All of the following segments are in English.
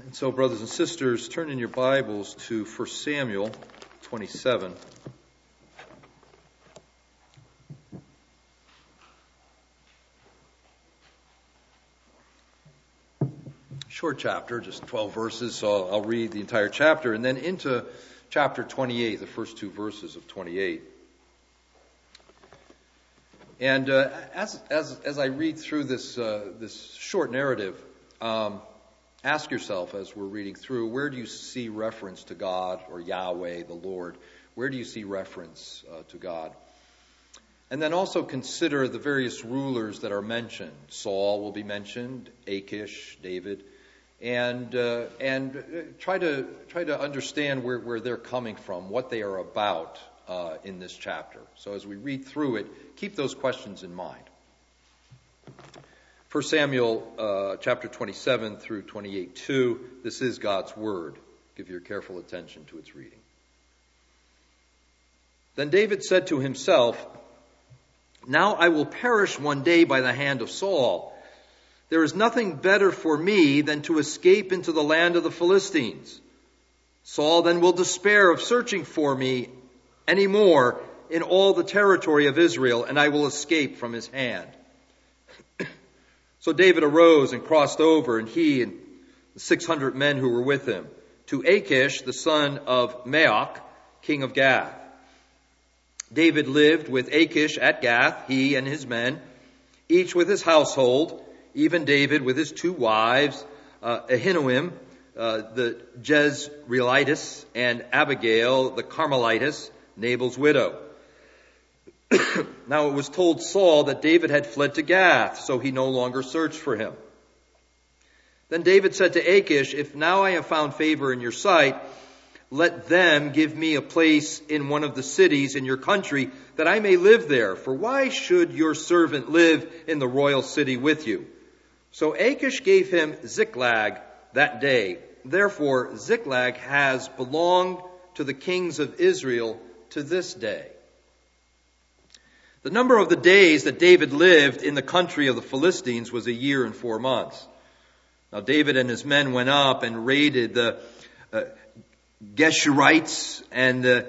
So, brothers and sisters, turn in your Bibles to 1 Samuel 27. Short chapter, just 12 verses, so I'll read the entire chapter, and then into chapter 28, the first two verses of 28. And as I read through this short narrative, ask yourself as we're reading through, where do you see reference to God or Yahweh, the Lord? Where do you see reference to God? And then also consider the various rulers that are mentioned. Saul will be mentioned, Achish, David, and try to understand where they're coming from, what they are about in this chapter. So as we read through it, keep those questions in mind. 1 Samuel chapter 27 through 28:2, this is God's Word. Give your careful attention to its reading. Then David said to himself, "Now I will perish one day by the hand of Saul. There is nothing better for me than to escape into the land of the Philistines. Saul then will despair of searching for me any more in all the territory of Israel, and I will escape from his hand." So David arose and crossed over, and he and the 600 men who were with him, to Achish, the son of Maoch, king of Gath. David lived with Achish at Gath, he and his men, each with his household, even David with his two wives, Ahinoam, the Jezreelitess, and Abigail, the Carmelitess, Nabal's widow. Now it was told Saul that David had fled to Gath, so he no longer searched for him. Then David said to Achish, "If now I have found favor in your sight, let them give me a place in one of the cities in your country, that I may live there. For why should your servant live in the royal city with you?" So Achish gave him Ziklag that day. Therefore Ziklag has belonged to the kings of Israel to this day. The number of the days that David lived in the country of the Philistines was 1 year and 4 months. Now David and his men went up and raided the Geshurites and the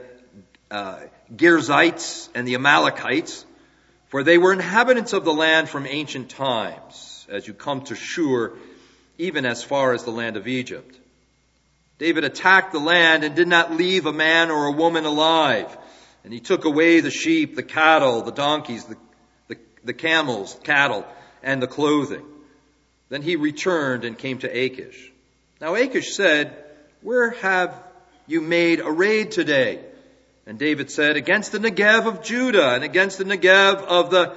Girzites and the Amalekites, for they were inhabitants of the land from ancient times, as you come to Shur, even as far as the land of Egypt. David attacked the land and did not leave a man or a woman alive. And he took away the sheep, the cattle, the donkeys, the camels, cattle, and the clothing. Then he returned and came to Achish. Now Achish said, "Where have you made a raid today?" And David said, "Against the Negev of Judah, and against the Negev of the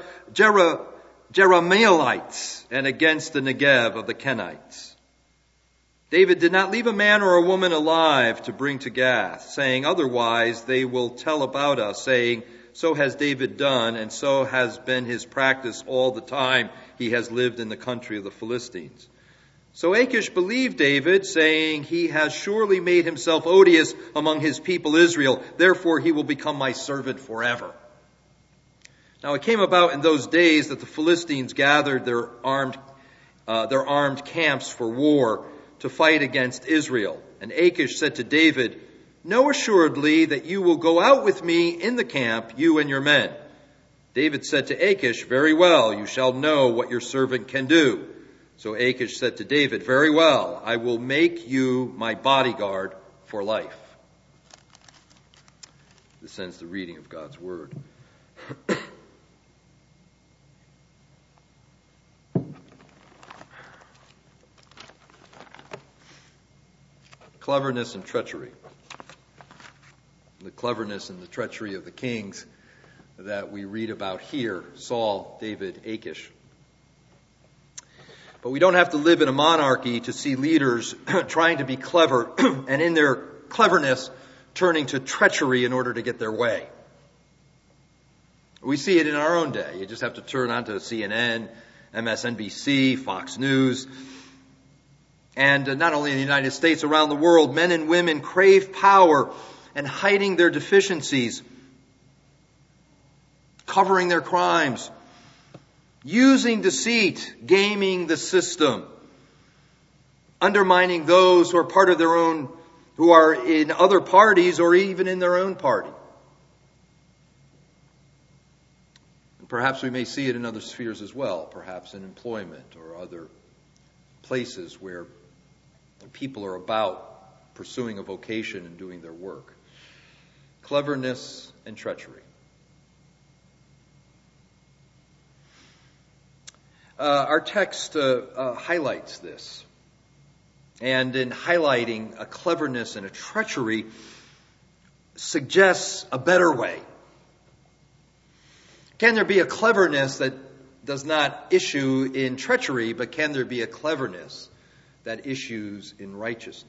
Jerahmeelites, and against the Negev of the Kenites." David did not leave a man or a woman alive to bring to Gath, saying, "Otherwise they will tell about us, saying, 'So has David done, and so has been his practice all the time he has lived in the country of the Philistines.'" So Achish believed David, saying, "He has surely made himself odious among his people Israel. Therefore he will become my servant forever." Now it came about in those days that the Philistines gathered their armed camps for war to fight against Israel. And Achish said to David, "Know assuredly that you will go out with me in the camp, you and your men." David said to Achish, "Very well, you shall know what your servant can do." So Achish said to David, "Very well, I will make you my bodyguard for life." This ends the reading of God's Word. Cleverness and treachery. The cleverness and the treachery of the kings that we read about here, Saul, David, Achish. But we don't have to live in a monarchy to see leaders trying to be clever and in their cleverness turning to treachery in order to get their way. We see it in our own day. You just have to turn on to CNN, MSNBC, Fox News. And not only in the United States, around the world, men and women crave power and hiding their deficiencies, covering their crimes, using deceit, gaming the system, undermining those who are part of their own, who are in other parties or even in their own party. And perhaps we may see it in other spheres as well, perhaps in employment or other places where people are about pursuing a vocation and doing their work. Cleverness and treachery. Our text highlights this. And in highlighting a cleverness and a treachery, suggests a better way. Can there be a cleverness that does not issue in treachery, but can there be a cleverness that issues in righteousness?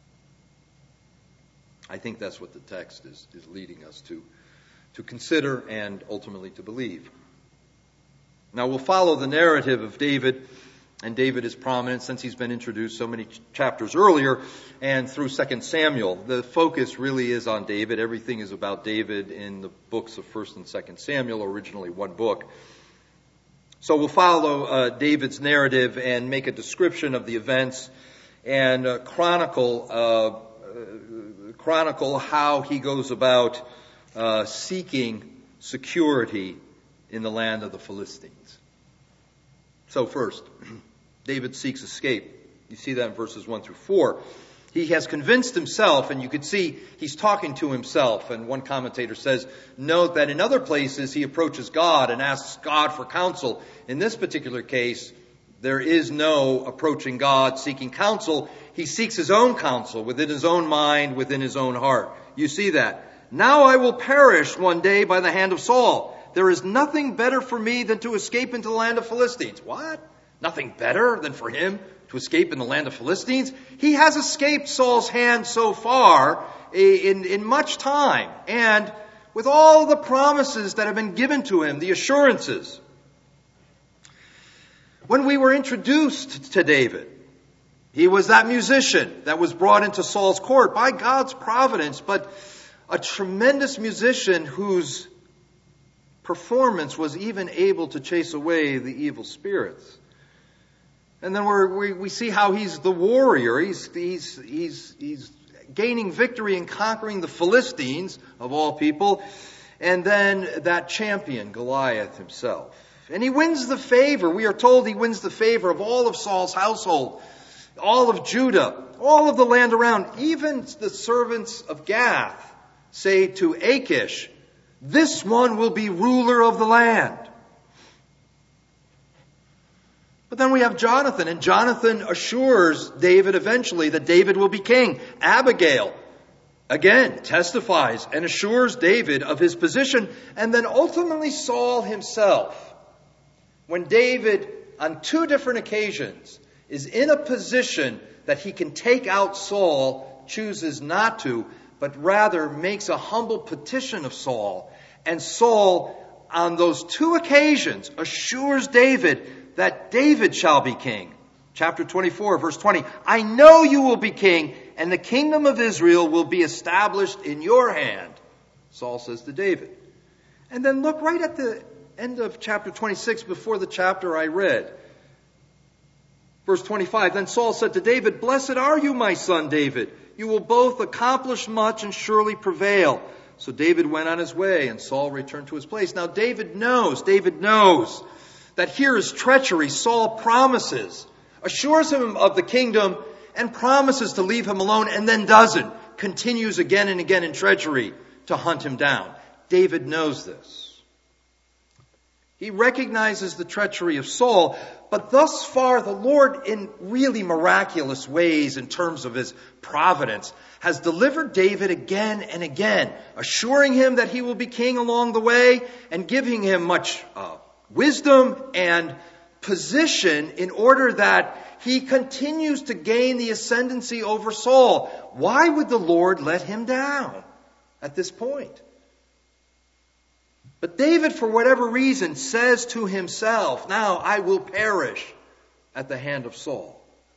I think that's what the text is leading us to consider and ultimately to believe. Now we'll follow the narrative of David, and David is prominent since he's been introduced so many chapters earlier and through 2 Samuel. The focus really is on David. Everything is about David in the books of 1 and 2 Samuel, originally one book. So we'll follow David's narrative and make a description of the events and chronicle how he goes about seeking security in the land of the Philistines. So first, David seeks escape. You see that in verses 1 through 4. He has convinced himself, and you could see he's talking to himself. And one commentator says, note that in other places he approaches God and asks God for counsel. In this particular case, there is no approaching God seeking counsel. He seeks his own counsel within his own mind, within his own heart. You see that. Now I will perish one day by the hand of Saul. There is nothing better for me than to escape into the land of Philistines. What? Nothing better than for him to escape in the land of Philistines? He has escaped Saul's hand so far in much time, and with all the promises that have been given to him, the assurances. When we were introduced to David, he was that musician that was brought into Saul's court by God's providence, but a tremendous musician whose performance was even able to chase away the evil spirits. And then we see how he's the warrior. He's gaining victory and conquering the Philistines, of all people. And then that champion, Goliath himself. And he wins the favor. We are told he wins the favor of all of Saul's household, all of Judah, all of the land around. Even the servants of Gath say to Achish, this one will be ruler of the land. But then we have Jonathan, and Jonathan assures David eventually that David will be king. Abigail, again, testifies and assures David of his position. And then ultimately Saul himself, when David, on 2 different occasions, is in a position that he can take out Saul, chooses not to, but rather makes a humble petition of Saul. And Saul, on those 2 occasions, assures David that David shall be king. Chapter 24, verse 20. I know you will be king, and the kingdom of Israel will be established in your hand, Saul says to David. And then look right at the end of chapter 26, before the chapter I read. Verse 25, then Saul said to David, blessed are you, my son David. You will both accomplish much and surely prevail. So David went on his way, and Saul returned to his place. Now David knows that here is treachery. Saul promises, assures him of the kingdom, and promises to leave him alone, and then doesn't. Continues again and again in treachery to hunt him down. David knows this. He recognizes the treachery of Saul, but thus far the Lord, in really miraculous ways in terms of his providence, has delivered David again and again, assuring him that he will be king along the way and giving him much wisdom and position in order that he continues to gain the ascendancy over Saul. Why would the Lord let him down at this point? But David, for whatever reason, says to himself, now I will perish at the hand of Saul.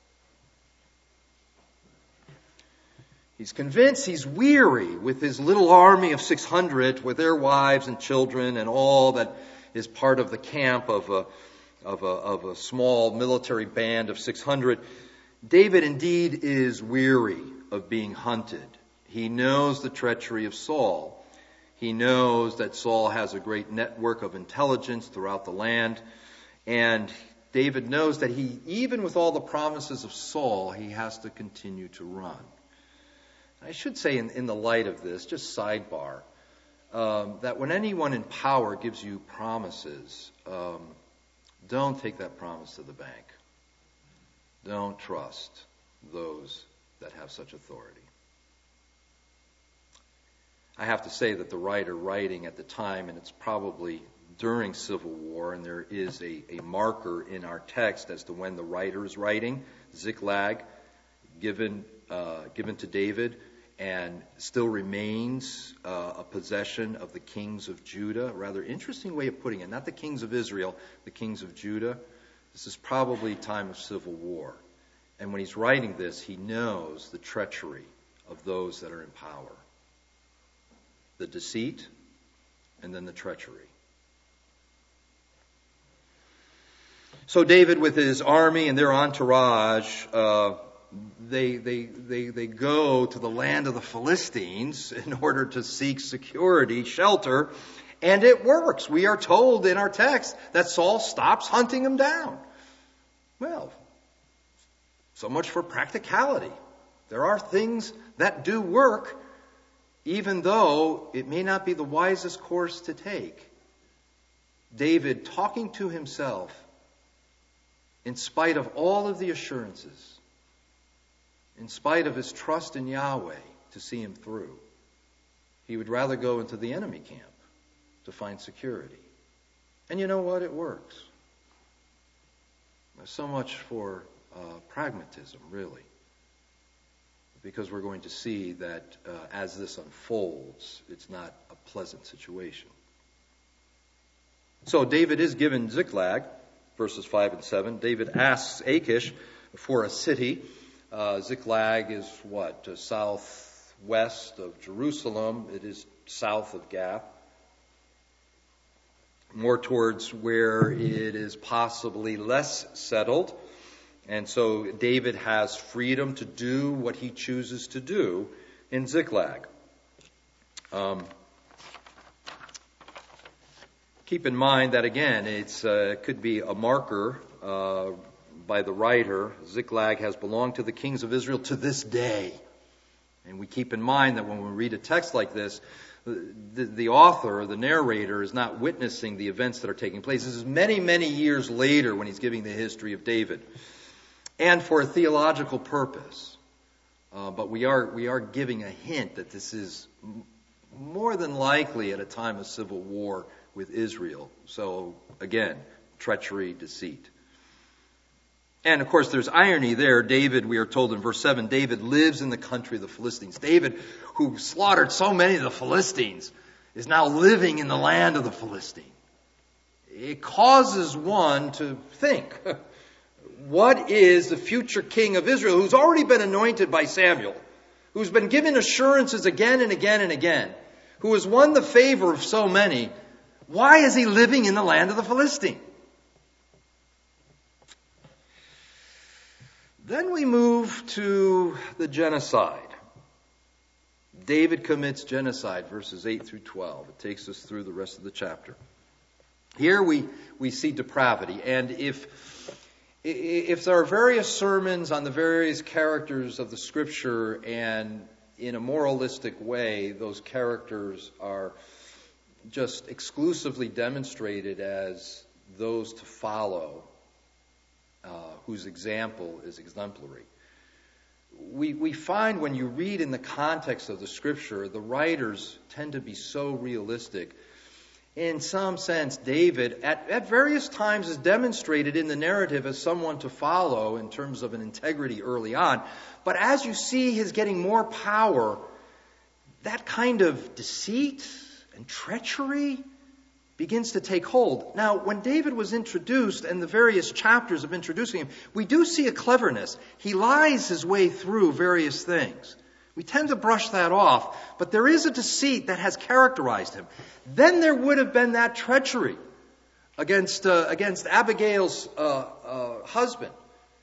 He's convinced, he's weary with his little army of 600, with their wives and children and all that is part of the camp of a small military band of 600. David indeed is weary of being hunted. He knows the treachery of Saul. He knows that Saul has a great network of intelligence throughout the land. And David knows that even with all the promises of Saul, he has to continue to run. I should say in the light of this, just sidebar, that when anyone in power gives you promises, don't take that promise to the bank. Don't trust those that have such authority. I have to say that the writer writing at the time, and it's probably during Civil War, and there is a marker in our text as to when the writer is writing, Ziklag, given to David, and still remains a possession of the kings of Judah. A rather interesting way of putting it. Not the kings of Israel, the kings of Judah. This is probably time of civil war. And when he's writing this, he knows the treachery of those that are in power. The deceit, and then the treachery. So David, with his army and their entourage, they go to the land of the Philistines in order to seek security, shelter, and it works. We are told in our text that Saul stops hunting them down. Well, so much for practicality. There are things that do work, even though it may not be the wisest course to take. David talking to himself, in spite of all of the assurances, in spite of his trust in Yahweh to see him through, he would rather go into the enemy camp to find security. And you know what? It works. So much for pragmatism, really. Because we're going to see that as this unfolds, it's not a pleasant situation. So David is given Ziklag, verses 5 and 7. David asks Achish for a city. Ziklag is southwest of Jerusalem. It is south of Gath. More towards where it is possibly less settled. And so David has freedom to do what he chooses to do in Ziklag. Keep in mind that, again, it could be a marker by the writer. Ziklag has belonged to the kings of Israel to this day. And we keep in mind that when we read a text like this, the author or the narrator is not witnessing the events that are taking place. This is many, many years later when he's giving the history of David. And for a theological purpose. But we are giving a hint that this is more than likely at a time of civil war with Israel. So, again, treachery, deceit. And, of course, there's irony there. David, we are told in verse 7, David lives in the country of the Philistines. David, who slaughtered so many of the Philistines, is now living in the land of the Philistines. It causes one to think, what is the future king of Israel who's already been anointed by Samuel, who's been given assurances again and again and again, who has won the favor of so many? Why is he living in the land of the Philistines? Then we move to the genocide. David commits genocide, verses 8 through 12. It takes us through the rest of the chapter. Here we see depravity. And if there are various sermons on the various characters of the Scripture, and in a moralistic way, those characters are just exclusively demonstrated as those to follow, whose example is exemplary. We find when you read in the context of the Scripture, the writers tend to be so realistic. In some sense, David, at various times, is demonstrated in the narrative as someone to follow in terms of an integrity early on. But as you see his getting more power, that kind of deceit and treachery begins to take hold. Now, when David was introduced, and the various chapters of introducing him, we do see a cleverness. He lies his way through various things. We tend to brush that off, but there is a deceit that has characterized him. Then there would have been that treachery against Abigail's husband.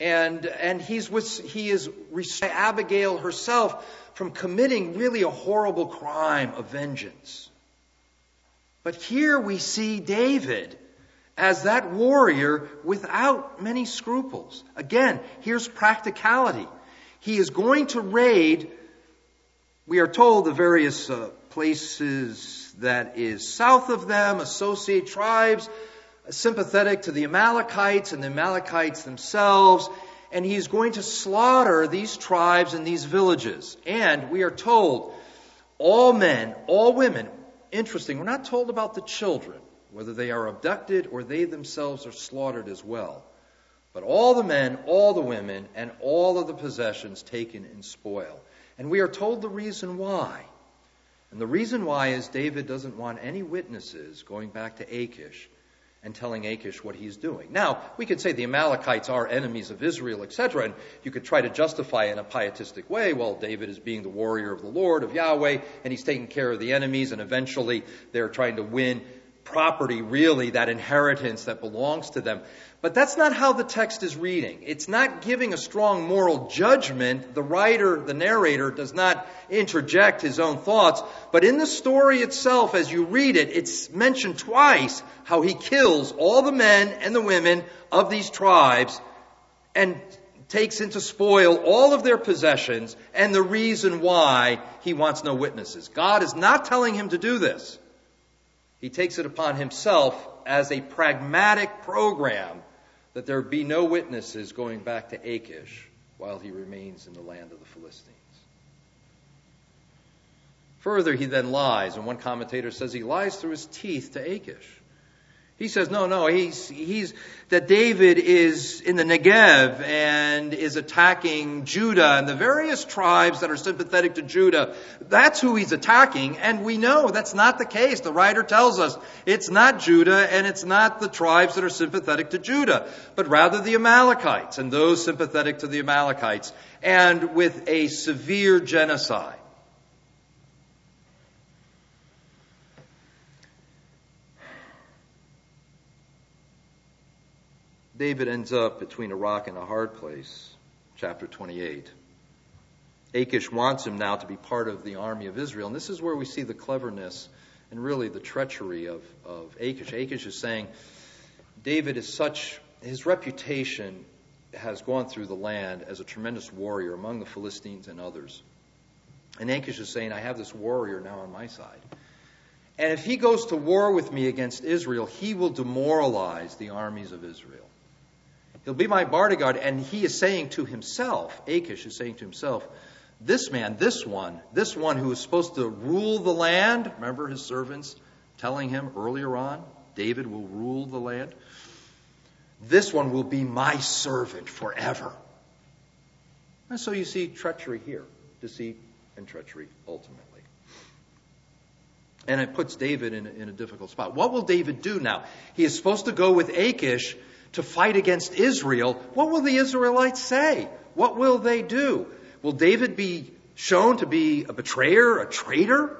And he is restraining Abigail herself from committing really a horrible crime of vengeance. But here we see David as that warrior without many scruples. Again, here's practicality. He is going to raid, we are told, the various places that is south of them, associate tribes sympathetic to the Amalekites and the Amalekites themselves, and he's going to slaughter these tribes and these villages. And we are told all men, all women. Interesting, we're not told about the children, whether they are abducted or they themselves are slaughtered as well. But all the men, all the women, and all of the possessions taken in spoil. And we are told the reason why. And the reason why is David doesn't want any witnesses going back to Achish and telling Achish what he's doing. Now, we could say the Amalekites are enemies of Israel, etc., and you could try to justify it in a pietistic way. Well, David is being the warrior of the Lord, of Yahweh, and he's taking care of the enemies, and eventually they're trying to win property, really, that inheritance that belongs to them. But that's not how the text is reading. It's not giving a strong moral judgment. The writer, the narrator, does not interject his own thoughts. But in the story itself, as you read it, it's mentioned twice how he kills all the men and the women of these tribes and takes into spoil all of their possessions, and the reason why he wants no witnesses. God is not telling him to do this. He takes it upon himself as a pragmatic program that there be no witnesses going back to Achish while he remains in the land of the Philistines. Further, he then lies, and one commentator says he lies through his teeth to Achish. He says, no, he's that David is in the Negev and is attacking Judah and the various tribes that are sympathetic to Judah. That's who he's attacking, and we know that's not the case. The writer tells us it's not Judah and it's not the tribes that are sympathetic to Judah, but rather the Amalekites and those sympathetic to the Amalekites, and with a severe genocide. David ends up between a rock and a hard place, chapter 28. Achish wants him now to be part of the army of Israel, and this is where we see the cleverness and really the treachery of Achish. Achish is saying, David is his reputation has gone through the land as a tremendous warrior among the Philistines and others. And Achish is saying, I have this warrior now on my side. And if he goes to war with me against Israel, he will demoralize the armies of Israel. He'll be my bodyguard, and he is saying to himself, Achish is saying to himself, this man, this one who is supposed to rule the land, remember his servants telling him earlier on, David will rule the land. This one will be my servant forever. And so you see treachery here, deceit and treachery ultimately. And it puts David in a difficult spot. What will David do now? He is supposed to go with Achish to fight against Israel. What will the Israelites say? What will they do? Will David be shown to be a betrayer, a traitor?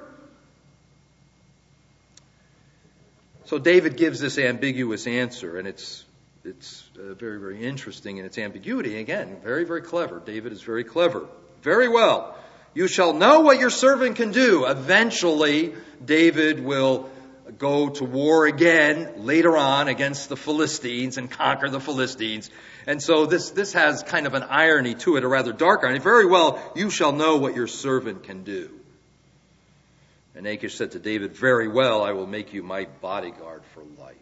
So David gives this ambiguous answer, and it's very, very interesting in its ambiguity. Again, very, very clever. David is very clever. Very well. You shall know what your servant can do. Eventually, David will go to war again later on against the Philistines and conquer the Philistines. And so this has kind of an irony to it, a rather dark irony. Very well, you shall know what your servant can do. And Achish said to David, very well, I will make you my bodyguard for life.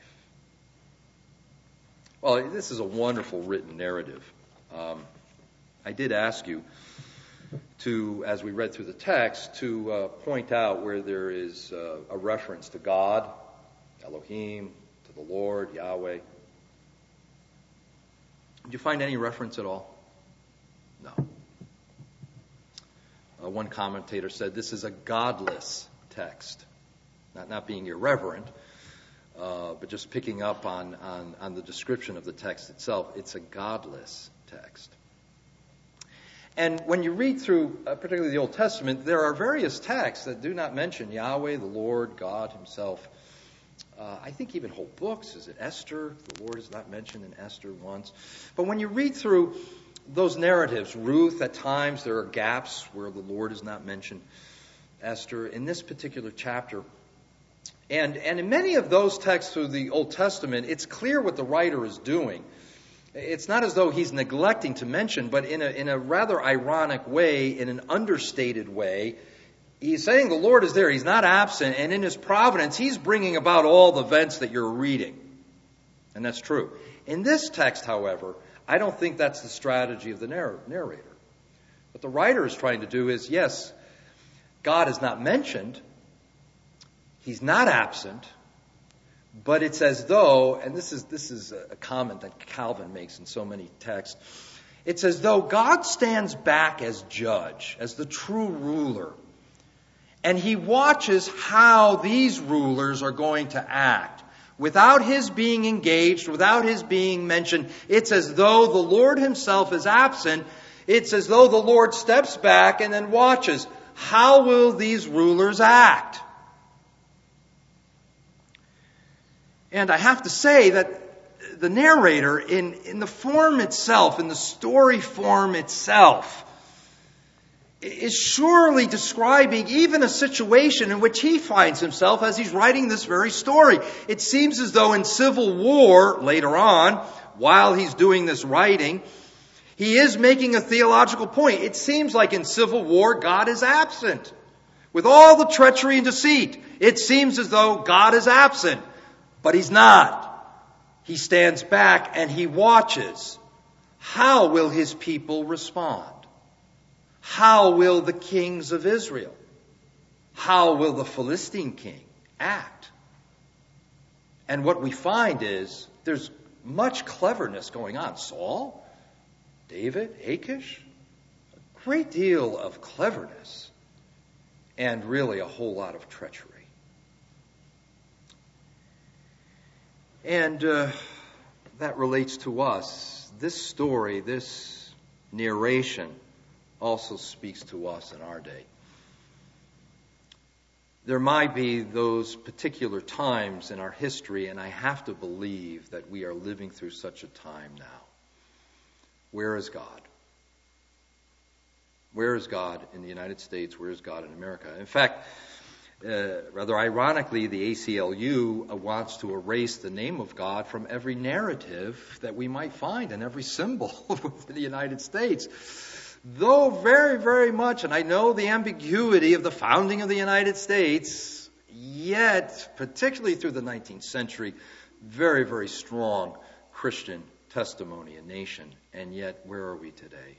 Well, this is a wonderful written narrative. I did ask you to, as we read through the text, to point out where there is a reference to God, Elohim, to the Lord, Yahweh. Did you find any reference at all? No. One commentator said this is a godless text. Not being irreverent, but just picking up on the description of the text itself. It's a godless text. And when you read through, particularly the Old Testament, there are various texts that do not mention Yahweh, the Lord, God himself. I think even whole books. Is it Esther? The Lord is not mentioned in Esther once. But when you read through those narratives, Ruth, at times there are gaps where the Lord is not mentioned. Esther, in this particular chapter, and in many of those texts through the Old Testament, it's clear what the writer is doing. It's not as though he's neglecting to mention, but in a rather ironic way, in an understated way, he's saying the Lord is there. He's not absent, and in his providence, he's bringing about all the events that you're reading. And that's true. In this text, however, I don't think that's the strategy of the narrator. What the writer is trying to do is, yes, God is not mentioned. He's not absent. But it's as though, and this is a comment that Calvin makes in so many texts, it's as though God stands back as judge, as the true ruler. And he watches how these rulers are going to act. Without his being engaged, without his being mentioned, it's as though the Lord himself is absent. It's as though the Lord steps back and then watches. How will these rulers act? And I have to say that the narrator, in the form itself, in the story form itself, is surely describing even a situation in which he finds himself as he's writing this very story. It seems as though in civil war, later on, while he's doing this writing, he is making a theological point. It seems like in civil war, God is absent. With all the treachery and deceit, it seems as though God is absent. But he's not. He stands back and he watches. How will his people respond? How will the kings of Israel? How will the Philistine king act? And what we find is there's much cleverness going on. Saul, David, Achish, a great deal of cleverness, and really a whole lot of treachery. And that relates to us. This story, this narration, also speaks to us in our day. There might be those particular times in our history, and I have to believe that we are living through such a time now. Where is God? Where is God in the United States? Where is God in America? In fact, rather ironically, the ACLU wants to erase the name of God from every narrative that we might find and every symbol within the United States. Though very, very much, and I know the ambiguity of the founding of the United States, yet, particularly through the 19th century, very, very strong Christian testimony and nation. And yet, where are we today?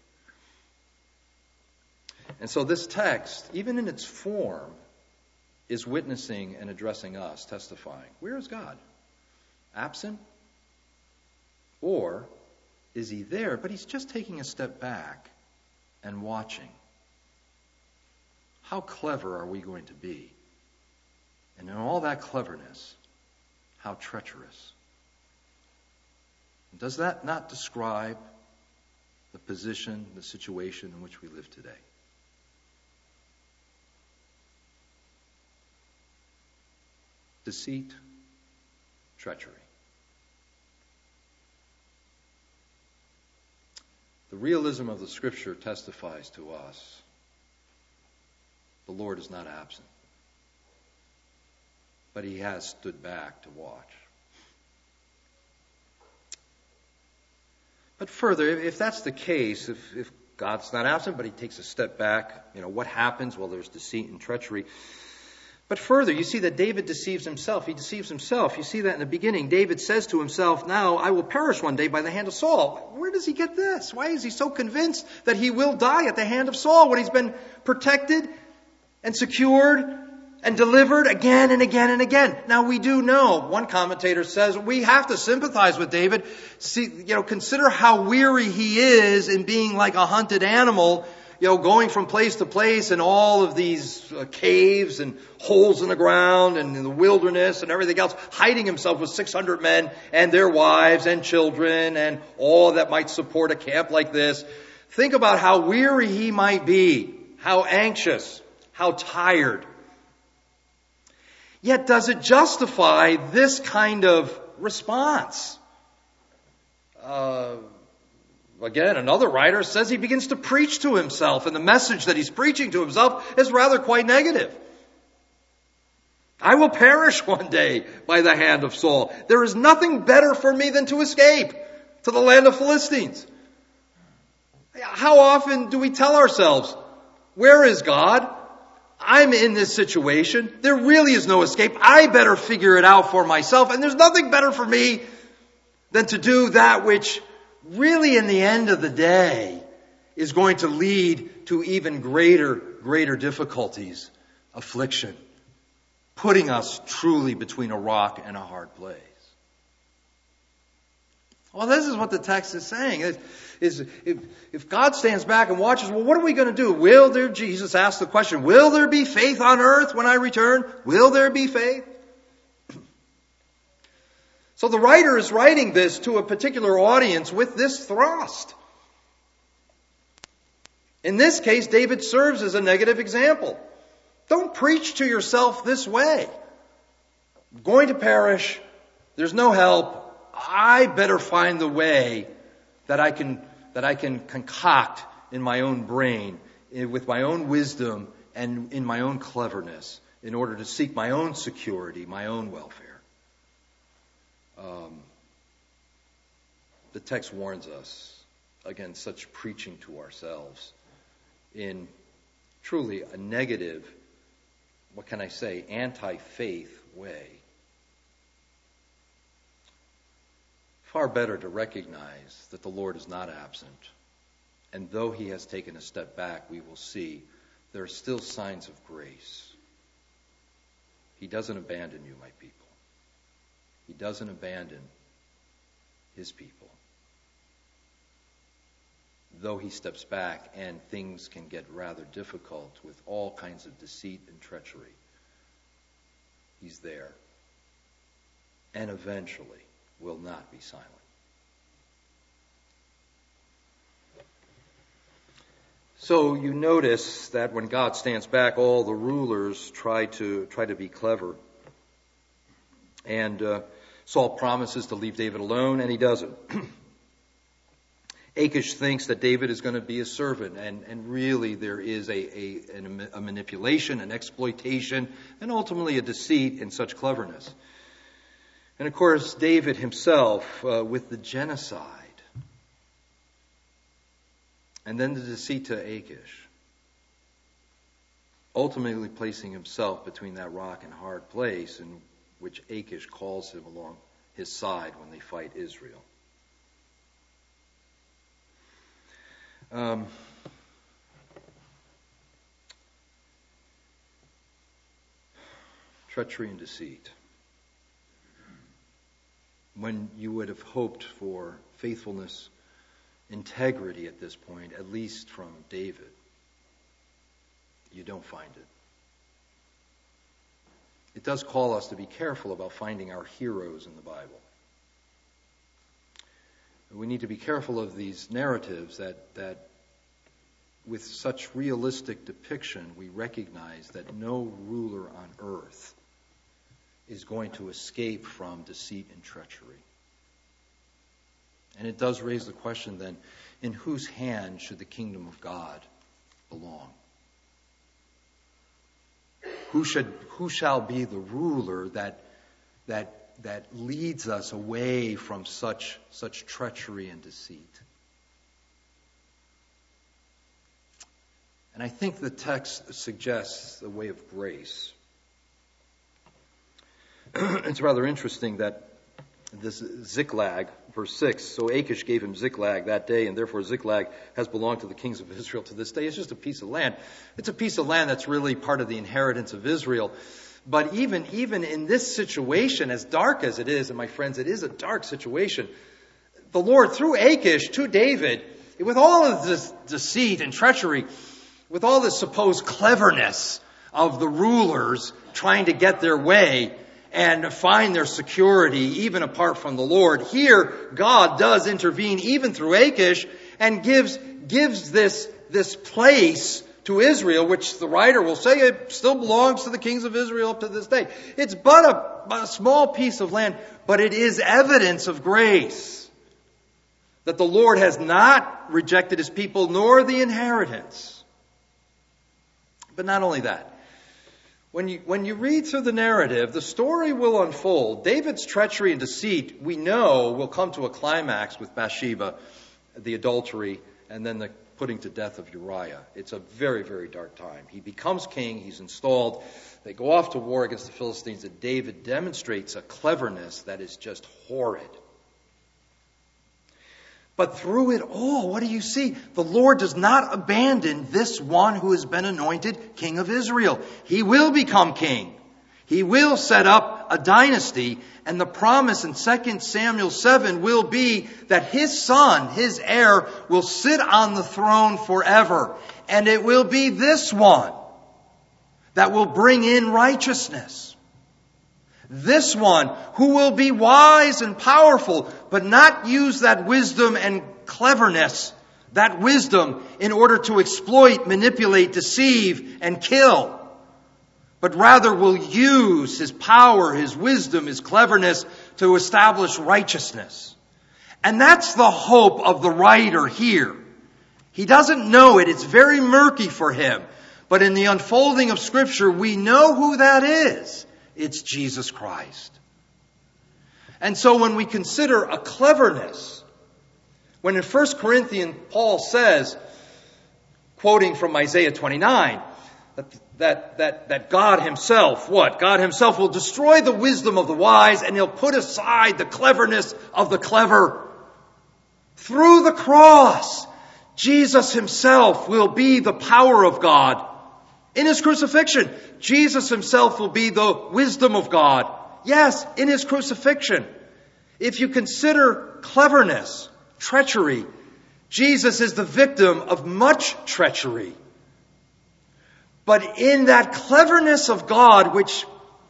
And so this text, even in its form, is witnessing and addressing us, testifying. Where is God? Absent? Or is he there, but he's just taking a step back and watching? How clever are we going to be? And in all that cleverness, how treacherous. Does that not describe the position, the situation in which we live today? Deceit, treachery. The realism of the Scripture testifies to us. The Lord is not absent, but he has stood back to watch. But further, if that's the case, if God's not absent, but he takes a step back, what happens? Well, there's deceit and treachery. But further, you see that David deceives himself. He deceives himself. You see that in the beginning. David says to himself, now I will perish one day by the hand of Saul. Where does he get this? Why is he so convinced that he will die at the hand of Saul when he's been protected and secured and delivered again and again and again? Now we do know, one commentator says, we have to sympathize with David. See, consider how weary he is in being like a hunted animal, going from place to place in all of these caves and holes in the ground and in the wilderness and everything else, hiding himself with 600 men and their wives and children and all that might support a camp like this. Think about how weary he might be, how anxious, how tired. Yet does it justify this kind of response? Again, another writer says he begins to preach to himself, and the message that he's preaching to himself is rather quite negative. I will perish one day by the hand of Saul. There is nothing better for me than to escape to the land of Philistines. How often do we tell ourselves, where is God? I'm in this situation. There really is no escape. I better figure it out for myself. And there's nothing better for me than to do that which really in the end of the day is going to lead to even greater difficulties, affliction, putting us truly between a rock and a hard place. Well, this is what the text is saying. If God stands back and watches, well, what are we going to do? Jesus asked the question, will there be faith on earth when I return? Will there be faith? So the writer is writing this to a particular audience with this thrust. In this case, David serves as a negative example. Don't preach to yourself this way. I'm going to perish. There's no help. I better find the way that I can concoct in my own brain, with my own wisdom and in my own cleverness, in order to seek my own security, my own welfare. The text warns us against such preaching to ourselves in truly a negative, what can I say, anti-faith way. Far better to recognize that the Lord is not absent. And though he has taken a step back, we will see there are still signs of grace. He doesn't abandon you, my people. He doesn't abandon his people. Though he steps back and things can get rather difficult with all kinds of deceit and treachery, he's there. And eventually will not be silent. So you notice that when God stands back, all the rulers try to be clever. And Saul promises to leave David alone, and he doesn't. Achish thinks that David is going to be a servant, and really there is a manipulation, an exploitation, and ultimately a deceit in such cleverness. And of course, David himself with the genocide, and then the deceit to Achish, ultimately placing himself between that rock and hard place in which Achish calls him along his side when they fight Israel. Treachery and deceit. When you would have hoped for faithfulness, integrity at this point, at least from David, you don't find it. It does call us to be careful about finding our heroes in the Bible. We need to be careful of these narratives that with such realistic depiction, we recognize that no ruler on earth is going to escape from deceit and treachery. And it does raise the question then, in whose hand should the kingdom of God belong? Who shall be the ruler that leads us away from such treachery and deceit? And I think the text suggests the way of grace. It's rather interesting that this Ziklag, verse 6, so Achish gave him Ziklag that day, and therefore Ziklag has belonged to the kings of Israel to this day. It's just a piece of land. It's a piece of land that's really part of the inheritance of Israel. But even in this situation, as dark as it is, and my friends, it is a dark situation, the Lord, through Achish to David, with all of this deceit and treachery, with all this supposed cleverness of the rulers trying to get their way and find their security even apart from the Lord, here God does intervene even through Achish and gives this place to Israel, which the writer will say it still belongs to the kings of Israel up to this day. It's but a small piece of land, but it is evidence of grace that the Lord has not rejected his people nor the inheritance. But not only that. When you read through the narrative, the story will unfold. David's treachery and deceit, we know, will come to a climax with Bathsheba, the adultery, and then the putting to death of Uriah. It's a very, very dark time. He becomes king. He's installed. They go off to war against the Philistines, and David demonstrates a cleverness that is just horrid. But through it all, what do you see? The Lord does not abandon this one who has been anointed king of Israel. He will become king. He will set up a dynasty. And the promise in 2 Samuel 7 will be that his son, his heir, will sit on the throne forever. And it will be this one that will bring in righteousness. This one who will be wise and powerful, but not use that wisdom and cleverness, that wisdom in order to exploit, manipulate, deceive, and kill. But rather will use his power, his wisdom, his cleverness to establish righteousness. And that's the hope of the writer here. He doesn't know it. It's very murky for him. But in the unfolding of Scripture, we know who that is. It's Jesus Christ. And so when we consider a cleverness, when in 1 Corinthians Paul says, quoting from Isaiah 29, that God himself, what? God himself will destroy the wisdom of the wise and he'll put aside the cleverness of the clever. Through the cross, Jesus himself will be the power of God. In his crucifixion, Jesus himself will be the wisdom of God. Yes, in his crucifixion. If you consider cleverness, treachery, Jesus is the victim of much treachery. But in that cleverness of God, which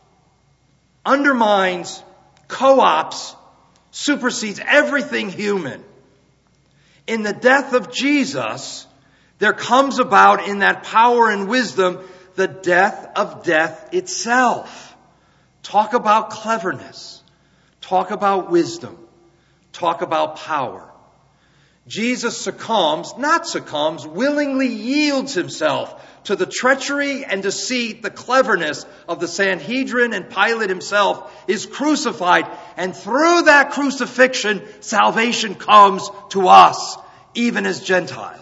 undermines, co-ops, supersedes everything human, in the death of Jesus, there comes about in that power and wisdom the death of death itself. Talk about cleverness. Talk about wisdom. Talk about power. Jesus willingly yields himself to the treachery and deceit, the cleverness of the Sanhedrin, and Pilate himself is crucified. And through that crucifixion, salvation comes to us, even as Gentiles.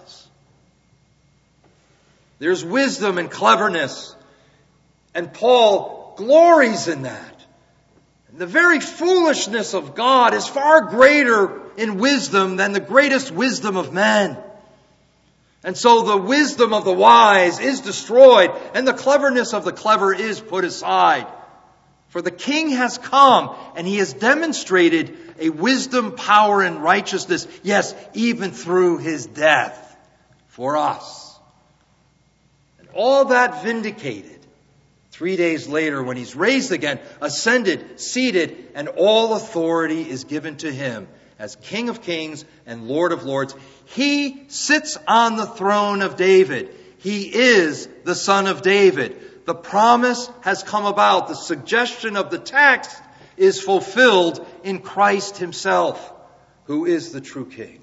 There's wisdom and cleverness. And Paul glories in that. The very foolishness of God is far greater in wisdom than the greatest wisdom of men. And so the wisdom of the wise is destroyed and the cleverness of the clever is put aside. For the King has come and he has demonstrated a wisdom, power, and righteousness, yes, even through his death for us. And all that vindicated 3 days later when he's raised again, ascended, seated, and all authority is given to him as King of Kings and Lord of Lords. He sits on the throne of David. He is the Son of David. The promise has come about. The suggestion of the text is fulfilled in Christ himself, who is the true King.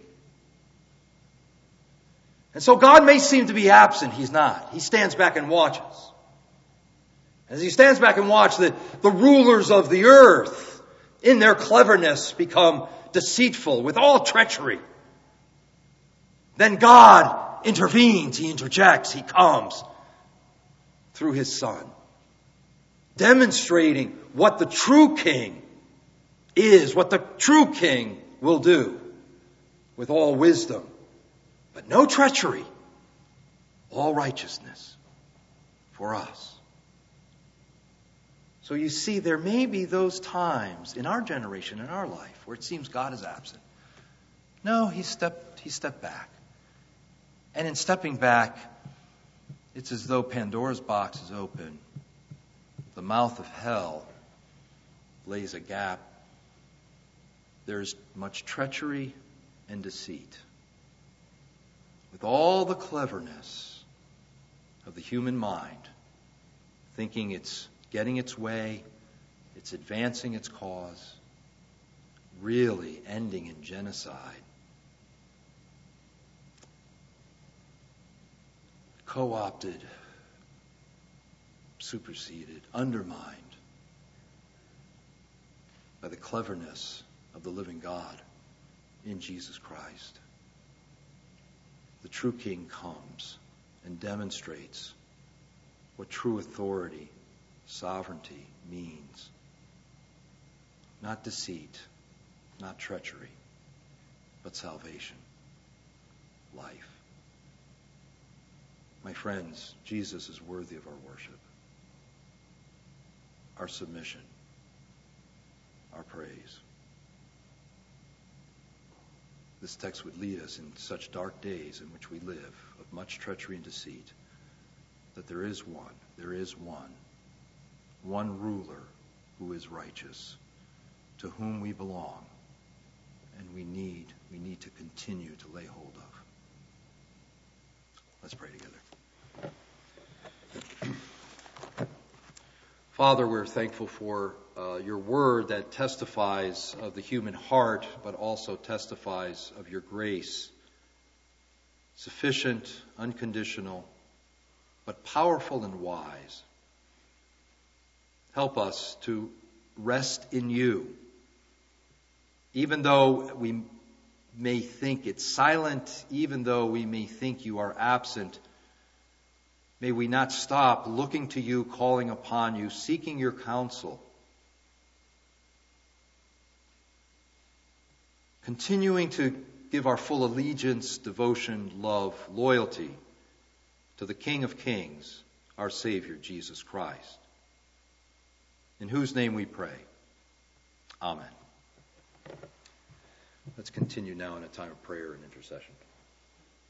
And so God may seem to be absent. He's not. He stands back and watches. As he stands back and watches, the rulers of the earth, in their cleverness, become deceitful with all treachery. Then God intervenes. He interjects. He comes through his Son, demonstrating what the true King is, what the true King will do with all wisdom, but no treachery, all righteousness for us. So you see, there may be those times in our generation, in our life, where it seems God is absent. No, he stepped back. And in stepping back, it's as though Pandora's box is open. The mouth of hell lays a gap. There's much treachery and deceit. With all the cleverness of the human mind, thinking it's getting its way, it's advancing its cause, really ending in genocide, co-opted, superseded, undermined by the cleverness of the living God in Jesus Christ. The true King comes and demonstrates what true authority, sovereignty means. Not deceit, not treachery, but salvation, life. My friends, Jesus is worthy of our worship, our submission, our praise. This text would lead us in such dark days in which we live, of much treachery and deceit, that there is one ruler who is righteous, to whom we belong, and we need to continue to lay hold of. Let's pray together. Father, we're thankful for your word that testifies of the human heart, but also testifies of your grace. Sufficient, unconditional, but powerful and wise. Help us to rest in you. Even though we may think it's silent, even though we may think you are absent, may we not stop looking to you, calling upon you, seeking your counsel. Continuing to give our full allegiance, devotion, love, loyalty to the King of Kings, our Savior, Jesus Christ, in whose name we pray. Amen. Let's continue now in a time of prayer and intercession.